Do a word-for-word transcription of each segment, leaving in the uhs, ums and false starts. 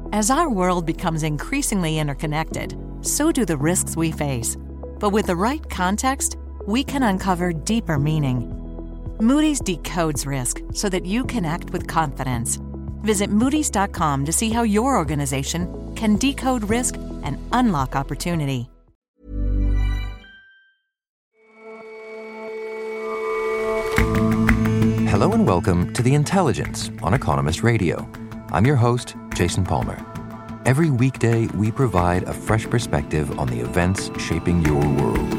As our world becomes increasingly interconnected, so do the risks we face. But with the right context, we can uncover deeper meaning. Moody's decodes risk so that you can act with confidence. Visit Moody's dot com to see how your organization can decode risk and unlock opportunity. Hello and welcome to The Intelligence on Economist Radio. I'm your host, Jason Palmer. Every weekday, we provide a fresh perspective on the events shaping your world.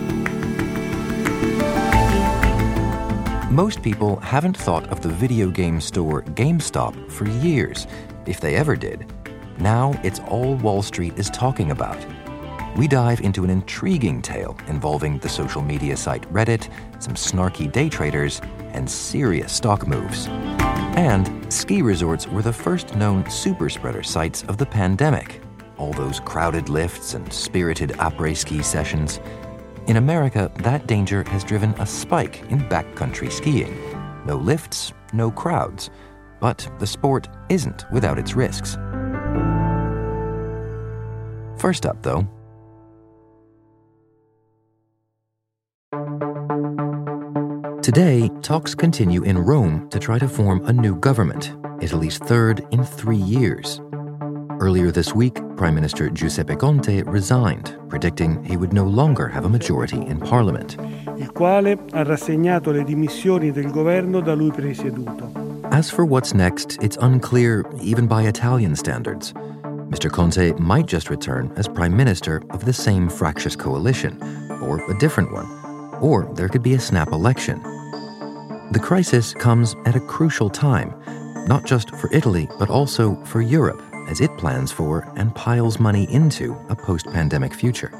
Most people haven't thought of the video game store GameStop for years, if they ever did. Now it's all Wall Street is talking about. We dive into an intriguing tale involving the social media site Reddit, some snarky day traders, and serious stock moves. And ski resorts were the first known super spreader sites of the pandemic. All those crowded lifts and spirited après-ski sessions. In America, that danger has driven a spike in backcountry skiing. No lifts, no crowds. But the sport isn't without its risks. First up, though, today, talks continue in Rome to try to form a new government, Italy's third in three years. Earlier this week, Prime Minister Giuseppe Conte resigned, predicting he would no longer have a majority in parliament. Il quale ha rassegnato le dimissioni del governo da lui presieduto. As for what's next, it's unclear even by Italian standards. Mister Conte might just return as Prime Minister of the same fractious coalition, or a different one. Or there could be a snap election. The crisis comes at a crucial time, not just for Italy, but also for Europe, as it plans for and piles money into a post-pandemic future.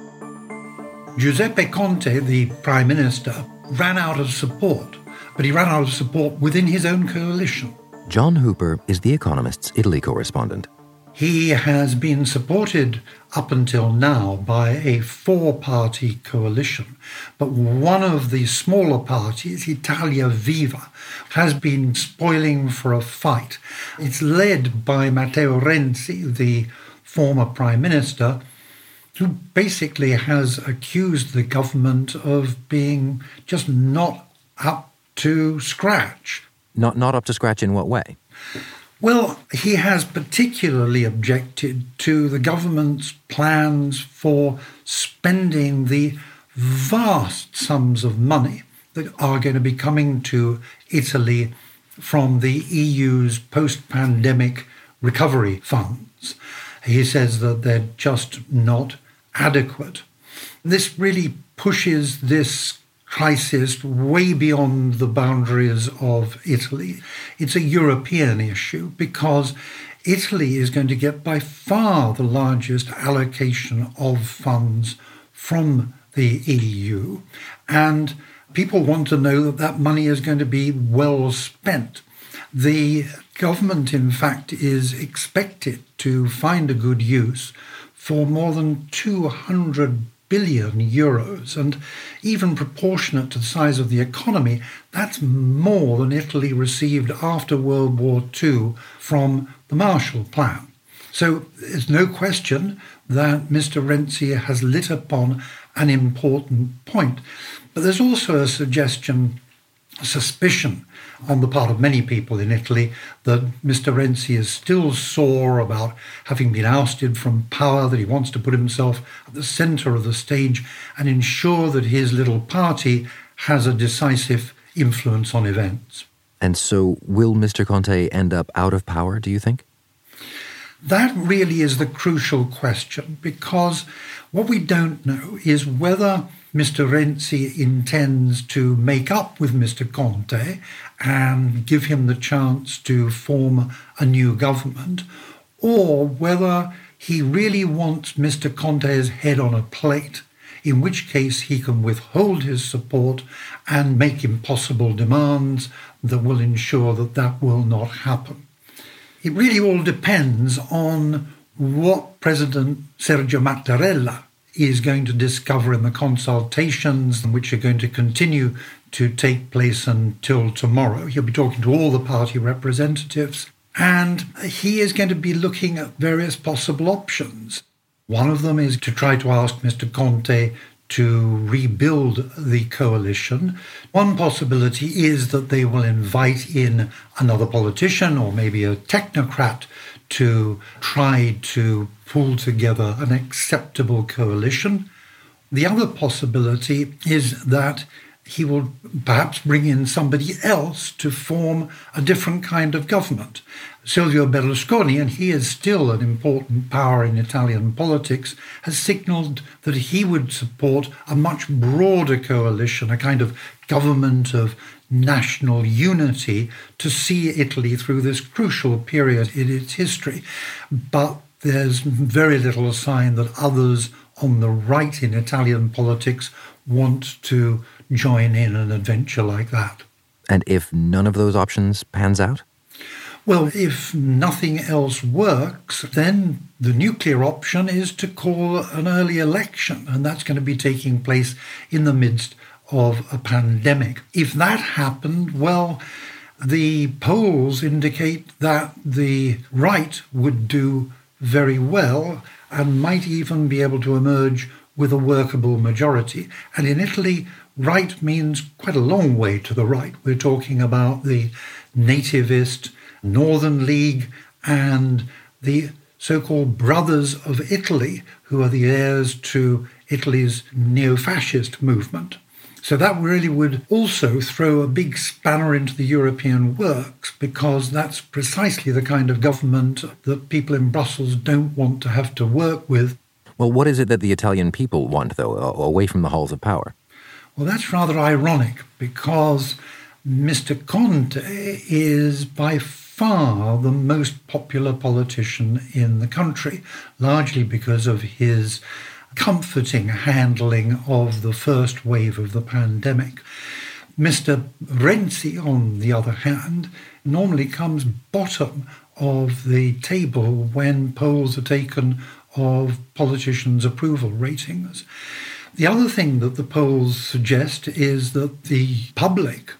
Giuseppe Conte, the Prime Minister, ran out of support, but he ran out of support within his own coalition. John Hooper is The Economist's Italy correspondent. He has been supported up until now by a four-party coalition, but one of the smaller parties, Italia Viva, has been spoiling for a fight. It's led by Matteo Renzi, the former Prime Minister, who basically has accused the government of being just not up to scratch. Not, not up to scratch in what way? Well, he has particularly objected to the government's plans for spending the vast sums of money that are going to be coming to Italy from the E U's post-pandemic recovery funds. He says that they're just not adequate. This really pushes this crisis way beyond the boundaries of Italy. It's a European issue because Italy is going to get by far the largest allocation of funds from the E U, and people want to know that that money is going to be well spent. The government, in fact, is expected to find a good use for more than two hundred billion euros, and even proportionate to the size of the economy, that's more than Italy received after World War Two from the Marshall Plan. So there's no question that Mister Renzi has lit upon an important point. But there's also a suggestion, a suspicion on the part of many people in Italy that Mister Renzi is still sore about having been ousted from power, that he wants to put himself at the centre of the stage and ensure that his little party has a decisive influence on events. And so will Mister Conte end up out of power, do you think? That really is the crucial question, because what we don't know is whether Mister Renzi intends to make up with Mister Conte and give him the chance to form a new government, or whether he really wants Mister Conte's head on a plate, in which case he can withhold his support and make impossible demands that will ensure that that will not happen. It really all depends on what President Sergio Mattarella is going to discover in the consultations, which are going to continue to take place until tomorrow. He'll be talking to all the party representatives. And he is going to be looking at various possible options. One of them is to try to ask Mister Conte to rebuild the coalition. One possibility is that they will invite in another politician or maybe a technocrat to try to pull together an acceptable coalition. The other possibility is that he will perhaps bring in somebody else to form a different kind of government. Silvio Berlusconi, and he is still an important power in Italian politics, has signalled that he would support a much broader coalition, a kind of government of national unity to see Italy through this crucial period in its history. But there's very little sign that others on the right in Italian politics want to join in an adventure like that. And if none of those options pans out? Well, if nothing else works, then the nuclear option is to call an early election, and that's going to be taking place in the midst of a pandemic. If that happened, well, the polls indicate that the right would do very well and might even be able to emerge with a workable majority. And in Italy, right means quite a long way to the right. We're talking about the nativist Northern League and the so-called Brothers of Italy, who are the heirs to Italy's neo-fascist movement. So that really would also throw a big spanner into the European works, because that's precisely the kind of government that people in Brussels don't want to have to work with. Well, what is it that the Italian people want, though, away from the halls of power? Well, that's rather ironic, because Mister Conte is by far the most popular politician in the country, largely because of his comforting handling of the first wave of the pandemic. Mister Renzi, on the other hand, normally comes bottom of the table when polls are taken of politicians' approval ratings. The other thing that the polls suggest is that the public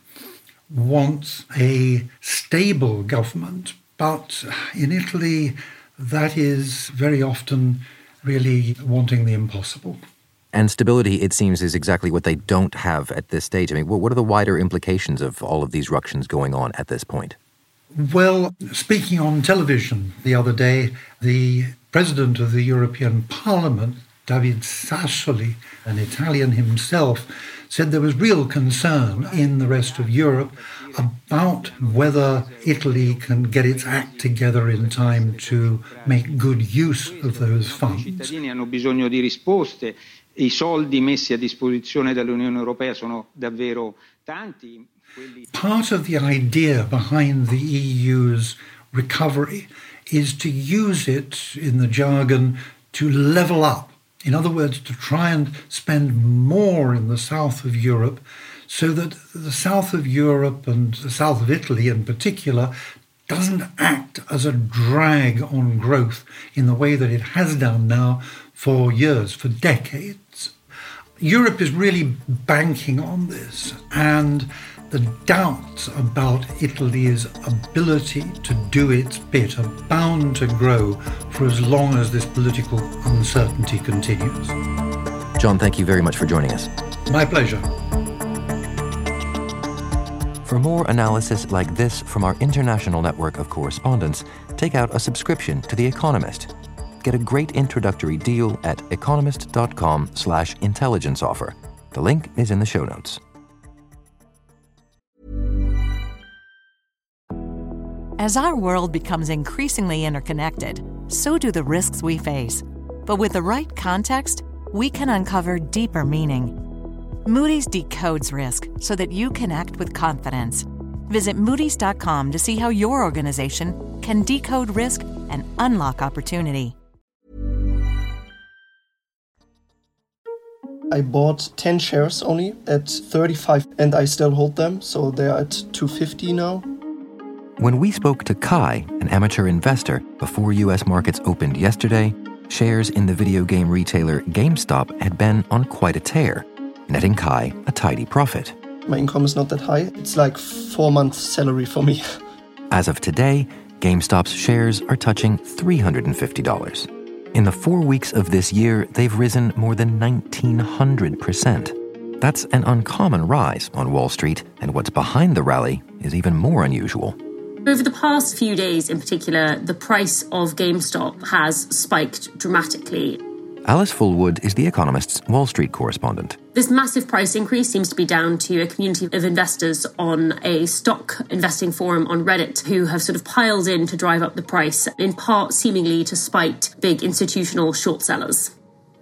wants a stable government, but in Italy that is very often really wanting the impossible. And stability, it seems, is exactly what they don't have at this stage. I mean, what are the wider implications of all of these ructions going on at this point? Well, speaking on television the other day, the president of the European Parliament, David Sassoli, an Italian himself, said there was real concern in the rest of Europe about whether Italy can get its act together in time to make good use of those funds. I cittadini hanno bisogno di risposte. I soldi messi a disposizione dall'Unione Europea sono davvero tanti. Part of the idea behind the E U's recovery is to use it, in the jargon, to level up. In other words, to try and spend more in the south of Europe so that the south of Europe and the south of Italy in particular doesn't act as a drag on growth in the way that it has done now for years, for decades. Europe is really banking on this, and the doubts about Italy's ability to do its bit are bound to grow for as long as this political uncertainty continues. John, thank you very much for joining us. My pleasure. For more analysis like this from our international network of correspondents, take out a subscription to The Economist. Get a great introductory deal at economist.com slash intelligence offer. The link is in the show notes. As our world becomes increasingly interconnected, so do the risks we face. But with the right context, we can uncover deeper meaning. Moody's decodes risk so that you can act with confidence. Visit Moody's dot com to see how your organization can decode risk and unlock opportunity. I bought ten shares only at thirty-five, and I still hold them, so they're at two hundred fifty now. When we spoke to Kai, an amateur investor, before U S markets opened yesterday, shares in the video game retailer GameStop had been on quite a tear, netting Kai a tidy profit. My income is not that high. It's like four months' salary for me. As of today, GameStop's shares are touching three hundred fifty dollars. In the four weeks of this year, they've risen more than nineteen hundred percent. That's an uncommon rise on Wall Street, and what's behind the rally is even more unusual. Over the past few days in particular, the price of GameStop has spiked dramatically. Alice Fullwood is The Economist's Wall Street correspondent. This massive price increase seems to be down to a community of investors on a stock investing forum on Reddit who have sort of piled in to drive up the price, in part seemingly to spite big institutional short sellers.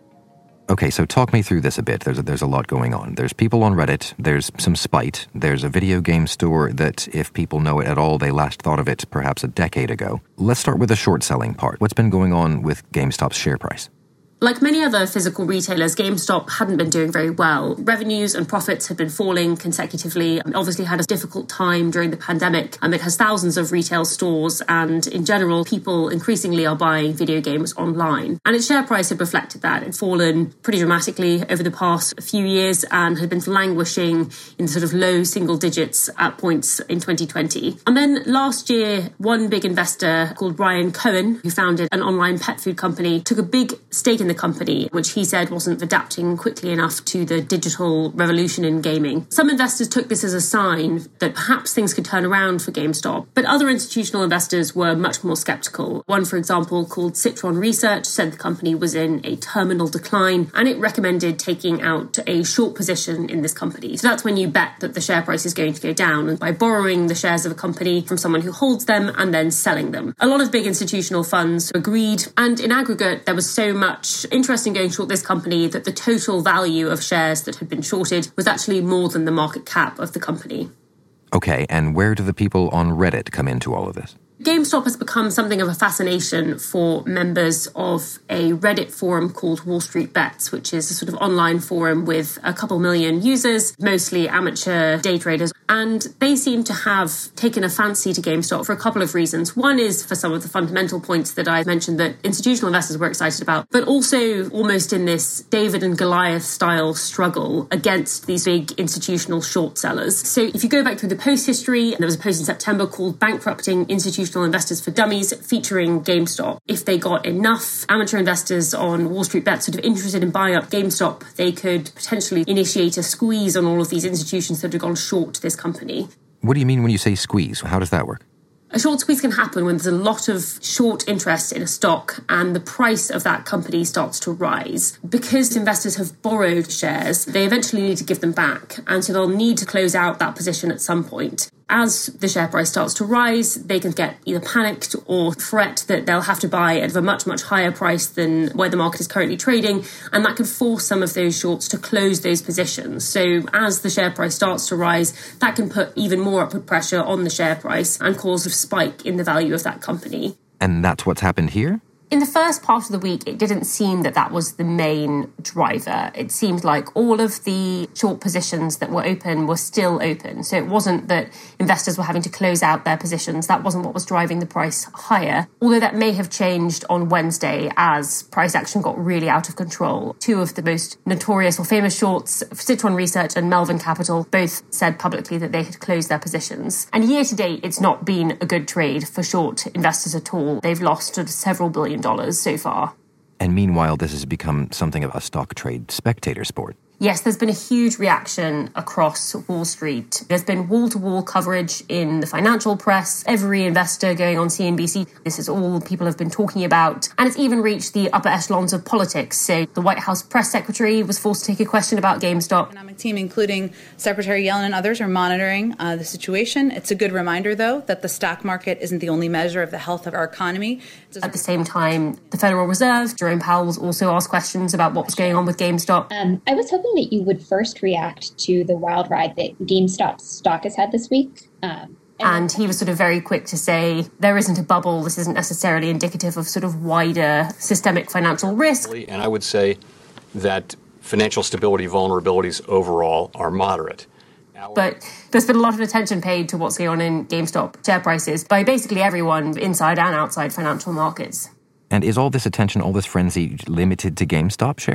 Okay, so talk me through this a bit. There's a, there's a lot going on. There's people on Reddit, there's some spite, there's a video game store that, if people know it at all, they last thought of it perhaps a decade ago. Let's start with the short selling part. What's been going on with GameStop's share price? Like many other physical retailers, GameStop hadn't been doing very well. Revenues and profits had been falling consecutively. It obviously had a difficult time during the pandemic. And it has thousands of retail stores, and in general, people increasingly are buying video games online. And its share price had reflected that. It's fallen pretty dramatically over the past few years and had been languishing in sort of low single digits at points in twenty twenty. And then last year, one big investor called Ryan Cohen, who founded an online pet food company, took a big stake in the company, which he said wasn't adapting quickly enough to the digital revolution in gaming. Some investors took this as a sign that perhaps things could turn around for GameStop, but other institutional investors were much more skeptical. One, for example, called Citron Research, said the company was in a terminal decline, and it recommended taking out a short position in this company. So that's when you bet that the share price is going to go down, and by borrowing the shares of a company from someone who holds them and then selling them. A lot of big institutional funds agreed, and in aggregate, there was so much interest in going short this company that the total value of shares that had been shorted was actually more than the market cap of the company. Okay, and where do the people on Reddit come into all of this? GameStop has become something of a fascination for members of a Reddit forum called Wall Street Bets, which is a sort of online forum with a couple million users, mostly amateur day traders. And they seem to have taken a fancy to GameStop for a couple of reasons. One is for some of the fundamental points that I mentioned that institutional investors were excited about, but also almost in this David and Goliath style struggle against these big institutional short sellers. So if you go back through the post history, there was a post in September called Bankrupting Institutional Investors for Dummies featuring GameStop. If they got enough amateur investors on Wall Street Bets sort of interested in buying up GameStop, they could potentially initiate a squeeze on all of these institutions that had gone short this company. What do you mean when you say squeeze? How does that work? A short squeeze can happen when there's a lot of short interest in a stock and the price of that company starts to rise. Because investors have borrowed shares, they eventually need to give them back, and so they'll need to close out that position at some point. As the share price starts to rise, they can get either panicked or fret that they'll have to buy at a much, much higher price than where the market is currently trading, and that can force some of those shorts to close those positions. So as the share price starts to rise, that can put even more upward pressure on the share price and cause a spike in the value of that company. And that's what's happened here? In the first part of the week, it didn't seem that that was the main driver. It seemed like all of the short positions that were open were still open. So it wasn't that investors were having to close out their positions. That wasn't what was driving the price higher. Although that may have changed on Wednesday as price action got really out of control. Two of the most notorious or famous shorts, Citron Research and Melvin Capital, both said publicly that they had closed their positions. And year to date, it's not been a good trade for short investors at all. They've lost sort of several billion dollars so far. And meanwhile, this has become something of a stock trade spectator sport. Yes, there's been a huge reaction across Wall Street. There's been wall-to-wall coverage in the financial press, every investor going on C N B C. This is all people have been talking about. And it's even reached the upper echelons of politics. So the White House press secretary was forced to take a question about GameStop. The economic team, including Secretary Yellen and others, are monitoring uh, the situation. It's a good reminder, though, that the stock market isn't the only measure of the health of our economy. At the same time, the Federal Reserve, Jerome Powell, was also asked questions about what was going on with GameStop. Um, I was hoping that you would first react to the wild ride that GameStop's stock has had this week. Um, and, and he was sort of very quick to say, there isn't a bubble. This isn't necessarily indicative of sort of wider systemic financial risk. And I would say that financial stability vulnerabilities overall are moderate. But there's been a lot of attention paid to what's going on in GameStop share prices by basically everyone inside and outside financial markets. And is all this attention, all this frenzy limited to GameStop shares?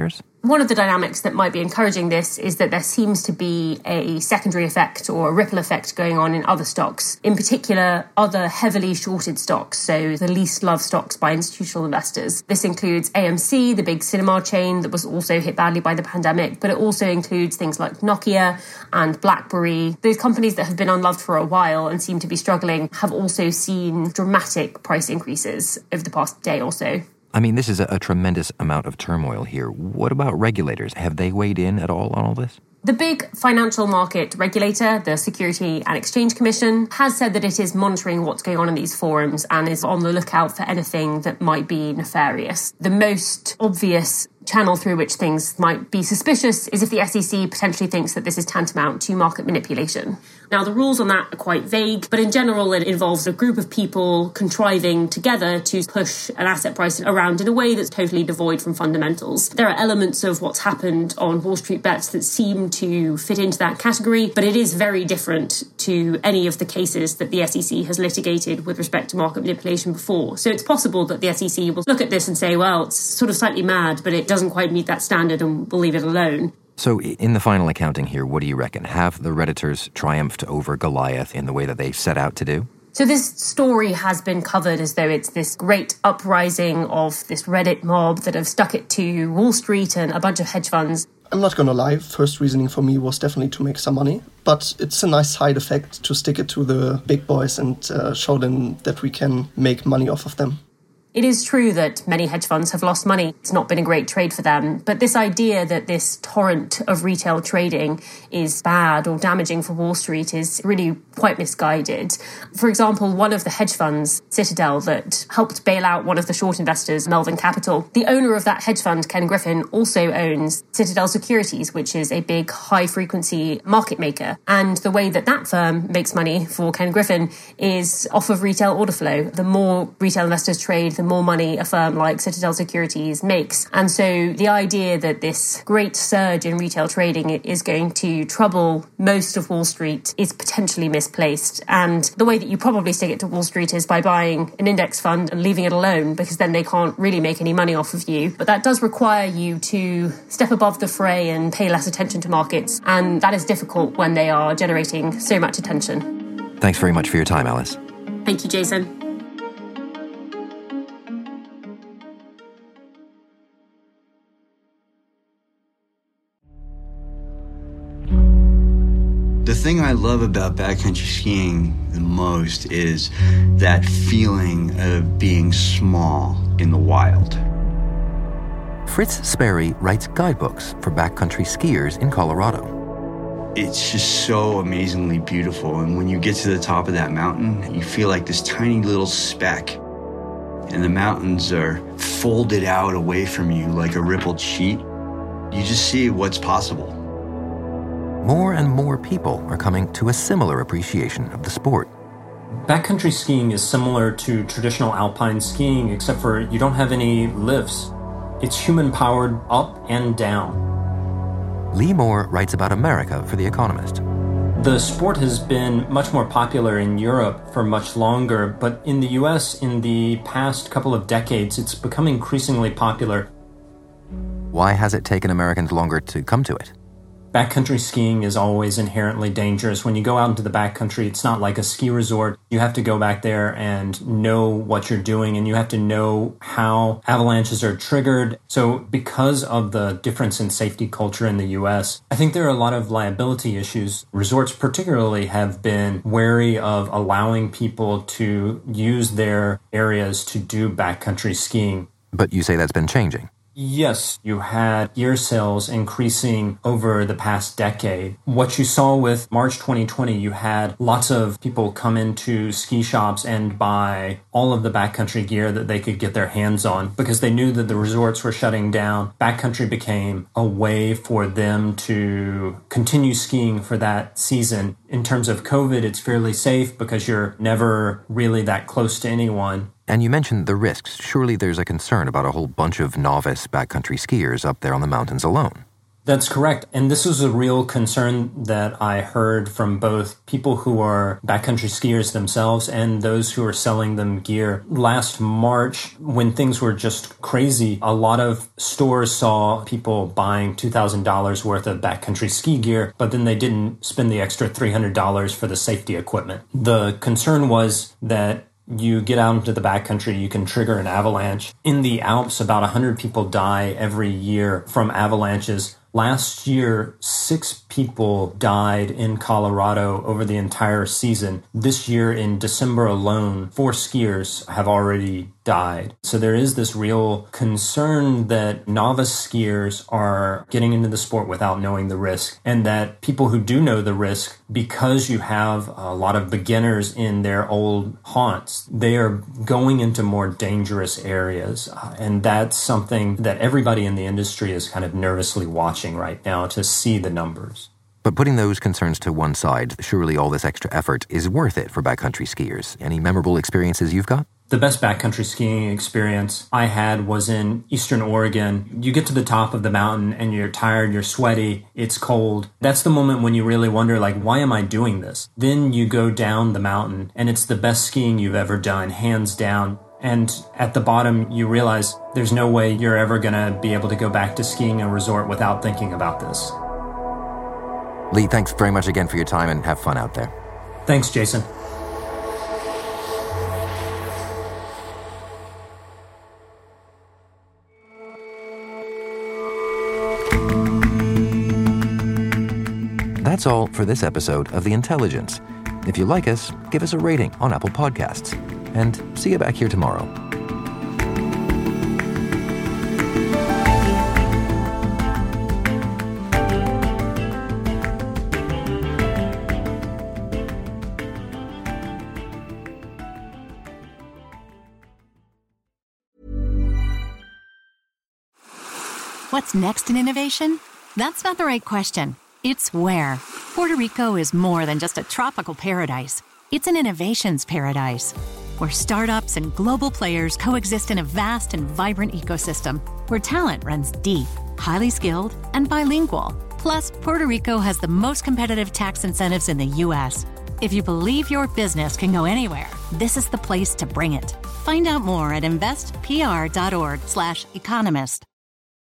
One of the dynamics that might be encouraging this is that there seems to be a secondary effect or a ripple effect going on in other stocks, in particular other heavily shorted stocks, so the least loved stocks by institutional investors. This includes A M C, the big cinema chain that was also hit badly by the pandemic, but it also includes things like Nokia and BlackBerry. Those companies that have been unloved for a while and seem to be struggling have also seen dramatic price increases over the past day or so. I mean, this is a, a tremendous amount of turmoil here. What about regulators? Have they weighed in at all on all this? The big financial market regulator, the Security and Exchange Commission, has said that it is monitoring what's going on in these forums and is on the lookout for anything that might be nefarious. The most obvious channel through which things might be suspicious is if the S E C potentially thinks that this is tantamount to market manipulation. Now, the rules on that are quite vague, but in general, it involves a group of people contriving together to push an asset price around in a way that's totally devoid from fundamentals. There are elements of what's happened on Wall Street Bets that seem to fit into that category, but it is very different to any of the cases that the S E C has litigated with respect to market manipulation before. So it's possible that the S E C will look at this and say, well, it's sort of slightly mad, but it doesn't quite meet that standard and we'll leave it alone. So in the final accounting here, what do you reckon? Have the Redditors triumphed over Goliath in the way that they set out to do? So this story has been covered as though it's this great uprising of this Reddit mob that have stuck it to Wall Street and a bunch of hedge funds. I'm not going to lie, first reasoning for me was definitely to make some money, but it's a nice side effect to stick it to the big boys and uh, show them that we can make money off of them. It is true that many hedge funds have lost money. It's not been a great trade for them. But this idea that this torrent of retail trading is bad or damaging for Wall Street is really quite misguided. For example, one of the hedge funds, Citadel, that helped bail out one of the short investors, Melvin Capital, the owner of that hedge fund, Ken Griffin, also owns Citadel Securities, which is a big high-frequency market maker. And the way that that firm makes money for Ken Griffin is off of retail order flow. The more retail investors trade, the more money a firm like Citadel Securities makes. And so the idea that this great surge in retail trading is going to trouble most of Wall Street is potentially misplaced. And the way that you probably stick it to Wall Street is by buying an index fund and leaving it alone, because then they can't really make any money off of you. But that does require you to step above the fray and pay less attention to markets. And that is difficult when they are generating so much attention. Thanks very much for your time, Alice. Thank you, Jason. The thing I love about backcountry skiing the most is that feeling of being small in the wild. Fritz Sperry writes guidebooks for backcountry skiers in Colorado. It's just so amazingly beautiful, and when you get to the top of that mountain, you feel like this tiny little speck, and the mountains are folded out away from you like a rippled sheet. You just see what's possible. More and more people are coming to a similar appreciation of the sport. Backcountry skiing is similar to traditional alpine skiing, except for you don't have any lifts. It's human-powered up and down. Lee Moore writes about America for The Economist. The sport has been much more popular in Europe for much longer, but in the U S in the past couple of decades, it's become increasingly popular. Why has it taken Americans longer to come to it? Backcountry skiing is always inherently dangerous. When you go out into the backcountry, it's not like a ski resort. You have to go back there and know what you're doing, and you have to know how avalanches are triggered. So because of the difference in safety culture in the U S, I think there are a lot of liability issues. Resorts particularly have been wary of allowing people to use their areas to do backcountry skiing. But you say that's been changing. Yes, you had year sales increasing over the past decade. What you saw with March twenty twenty, you had lots of people come into ski shops and buy all of the backcountry gear that they could get their hands on because they knew that the resorts were shutting down. Backcountry became a way for them to continue skiing for that season. In terms of COVID, it's fairly safe because you're never really that close to anyone. And you mentioned the risks. Surely there's a concern about a whole bunch of novice backcountry skiers up there on the mountains alone. That's correct. And this was a real concern that I heard from both people who are backcountry skiers themselves and those who are selling them gear. Last March, when things were just crazy, a lot of stores saw people buying two thousand dollars worth of backcountry ski gear, but then they didn't spend the extra three hundred dollars for the safety equipment. The concern was that you get out into the backcountry, you can trigger an avalanche. In the Alps, about one hundred people die every year from avalanches. Last year, six people died in Colorado over the entire season. This year, in December alone, four skiers have already died. So there is this real concern that novice skiers are getting into the sport without knowing the risk, and that people who do know the risk, because you have a lot of beginners in their old haunts, they are going into more dangerous areas. Uh, and that's something that everybody in the industry is kind of nervously watching right now to see the numbers. But putting those concerns to one side, surely all this extra effort is worth it for backcountry skiers. Any memorable experiences you've got? The best backcountry skiing experience I had was in Eastern Oregon. You get to the top of the mountain and you're tired, you're sweaty, it's cold. That's the moment when you really wonder, like, why am I doing this? Then you go down the mountain and it's the best skiing you've ever done, hands down. And at the bottom, you realize there's no way you're ever going to be able to go back to skiing a resort without thinking about this. Lee, thanks very much again for your time, and have fun out there. Thanks, Jason. That's all for this episode of The Intelligence. If you like us, give us a rating on Apple Podcasts. And see you back here tomorrow. What's next in innovation? That's not the right question. It's where. Puerto Rico is more than just a tropical paradise. It's an innovations paradise, where startups and global players coexist in a vast and vibrant ecosystem, where talent runs deep, highly skilled, and bilingual. Plus, Puerto Rico has the most competitive tax incentives in the U S. If you believe your business can go anywhere, this is the place to bring it. Find out more at investpr.org slash economist.